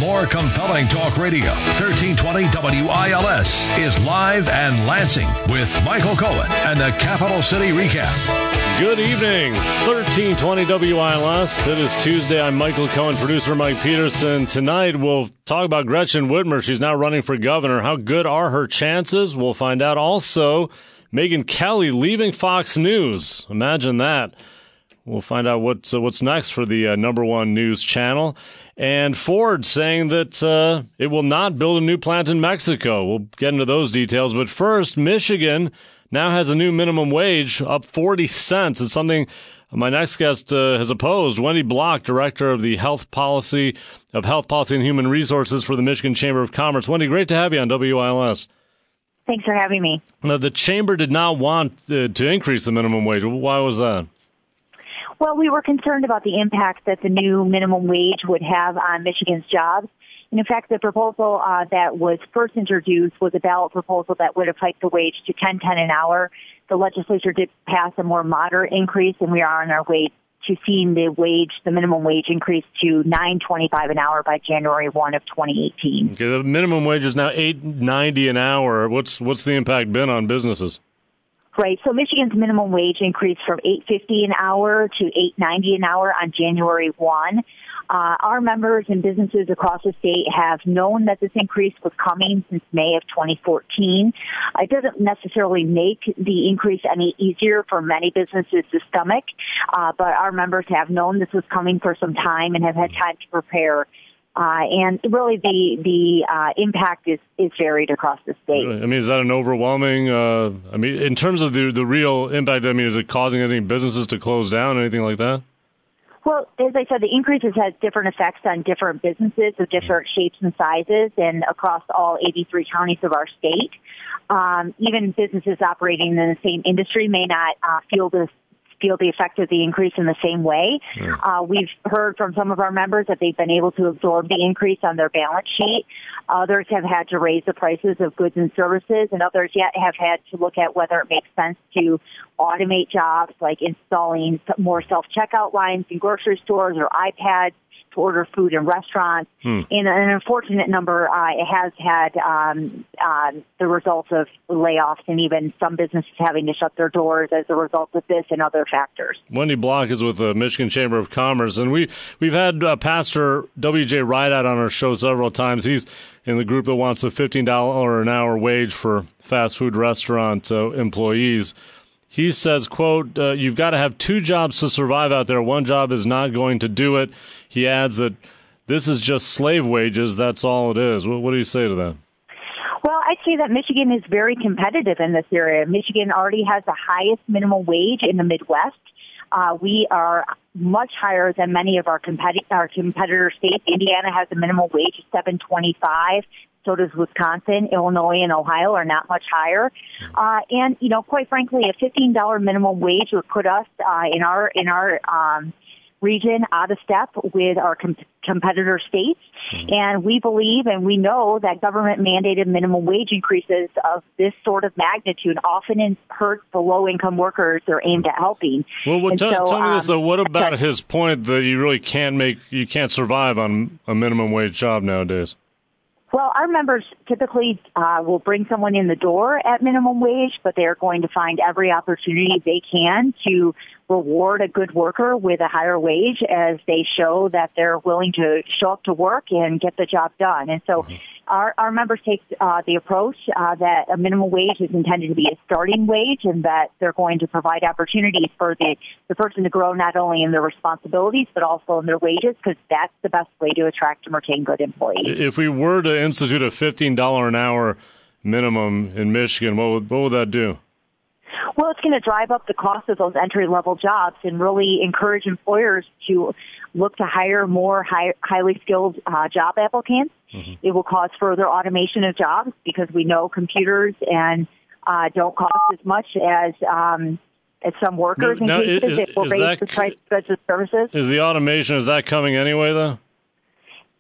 More compelling talk radio. 1320 WILS is live and Lansing with Michael Cohen and the Capital City Recap. Good evening, 1320 WILS. It is Tuesday. I'm Michael Cohen, producer Mike Peterson. Tonight we'll talk about Gretchen Whitmer. She's now running for governor. How good are her chances? We'll find out. Also, Megyn Kelly leaving Fox News. Imagine that. We'll find out what's next for the number one news channel. And Ford saying that it will not build a new plant in Mexico. We'll get into those details. But first, Michigan now has a new minimum wage up 40 cents. It's something my next guest has opposed. Wendy Block, director of the Health Policy and Human Resources for the Michigan Chamber of Commerce. Wendy, great to have you on WILS. Thanks for having me. Now, the chamber did not want to increase the minimum wage. Why was that? Well, we were concerned about the impact that the new minimum wage would have on Michigan's jobs. And in fact, the proposal that was first introduced was a ballot proposal that would have hiked the wage to $10.10 an hour. The legislature did pass a more moderate increase, and we are on our way to seeing the minimum wage increase to $9.25 an hour by January 1 of 2018. Okay, the minimum wage is now $8.90 an hour. What's the impact been on businesses? Right. So Michigan's minimum wage increased from $8.50 an hour to $8.90 an hour on January 1. Our members and businesses across the state have known that this increase was coming since May of 2014. It doesn't necessarily make the increase any easier for many businesses to stomach, but our members have known this was coming for some time and have had time to prepare. And really, the impact is varied across the state. Really? I mean, is that an overwhelming? In terms of the real impact, is it causing any businesses to close down, anything like that? Well, as I said, the increases has different effects on different businesses of different shapes and sizes, and across all 83 counties of our state. Even businesses operating in the same industry may not feel the effect of the increase in the same way. Yeah. We've heard from some of our members that they've been able to absorb the increase on their balance sheet. Others have had to raise the prices of goods and services, and others yet have had to look at whether it makes sense to automate jobs like installing more self-checkout lines in grocery stores or iPads to order food in restaurants. And an unfortunate number has had the results of layoffs and even some businesses having to shut their doors as a result of this and other factors. Wendy Block is with the Michigan Chamber of Commerce, and we've had Pastor W.J. Rideout on our show several times. He's in the group that wants a $15 an hour wage for fast food restaurant employees. He says, quote, you've got to have two jobs to survive out there. One job is not going to do it. He adds that this is just slave wages. That's all it is. What do you say to that? Well, I'd say that Michigan is very competitive in this area. Michigan already has the highest minimum wage in the Midwest. We are much higher than many of our competitor states. Indiana has a minimum wage of $7.25. So does Wisconsin. Illinois and Ohio are not much higher. And, quite frankly, a $15 minimum wage would put us in our region out of step with our competitor states. And we believe and we know that government-mandated minimum wage increases of this sort of magnitude often hurt the low-income workers they're aimed at helping. Well, tell me this, though. What about his point that you really can't survive on a minimum wage job nowadays? Well, our members typically will bring someone in the door at minimum wage, but they're going to find every opportunity they can to reward a good worker with a higher wage as they show that they're willing to show up to work and get the job done. And so our members take the approach that a minimum wage is intended to be a starting wage and that they're going to provide opportunities for the person to grow not only in their responsibilities but also in their wages, because that's the best way to attract and retain good employees. If we were to institute a $15 an hour minimum in Michigan, what would that do? Well, it's going to drive up the cost of those entry-level jobs and really encourage employers to look to hire more highly skilled job applicants. Mm-hmm. It will cause further automation of jobs because we know computers and don't cost as much as some workers in cases that will raise the price of goods and services. Is the automation, is that coming anyway, though?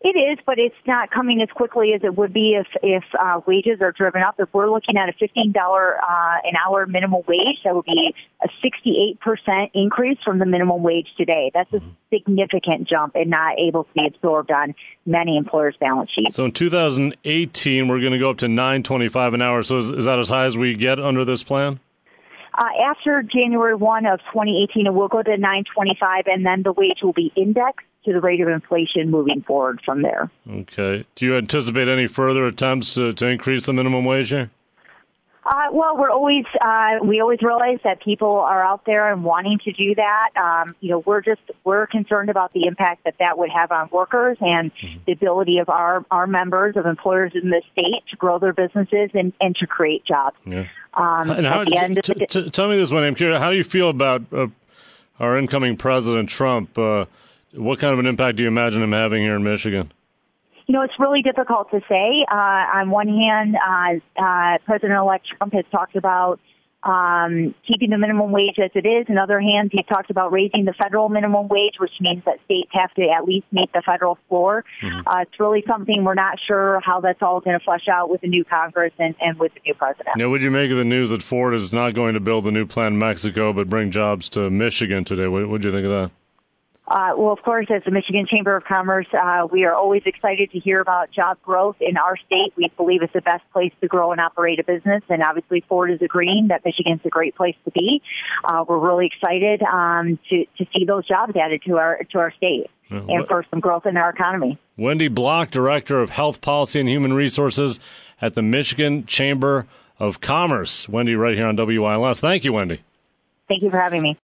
It is, but it's not coming as quickly as it would be if wages are driven up. If we're looking at a $15 an hour minimum wage, that would be a 68% increase from the minimum wage today. That's a significant jump and not able to be absorbed on many employers' balance sheets. So in 2018, we're going to go up to $9.25 an hour. So is that as high as we get under this plan? After January 1 of 2018, it will go to $9.25, and then the wage will be indexed to the rate of inflation moving forward from there. Okay. Do you anticipate any further attempts to increase the minimum wage here? Well, we always realize that people are out there and wanting to do that. We're concerned about the impact that would have on workers and the ability of our members of employers in the state to grow their businesses and to create jobs. Yeah. Tell me this one, I'm curious, how do you feel about our incoming President Trump? What kind of an impact do you imagine him having here in Michigan? It's really difficult to say. On one hand, President-elect Trump has talked about keeping the minimum wage as it is. On the other hand, he's talked about raising the federal minimum wage, which means that states have to at least meet the federal floor. It's really something we're not sure how that's all going to flesh out with the new Congress and with the new president. Now, would you make of the news that Ford is not going to build a new plant in Mexico but bring jobs to Michigan today? What would you think of that? Well, of course, as the Michigan Chamber of Commerce, we are always excited to hear about job growth in our state. We believe it's the best place to grow and operate a business, and obviously Ford is agreeing that Michigan's a great place to be. We're really excited to see those jobs added to our state and for some growth in our economy. Wendy Block, Director of Health Policy and Human Resources at the Michigan Chamber of Commerce. Wendy, right here on WILS. Thank you, Wendy. Thank you for having me.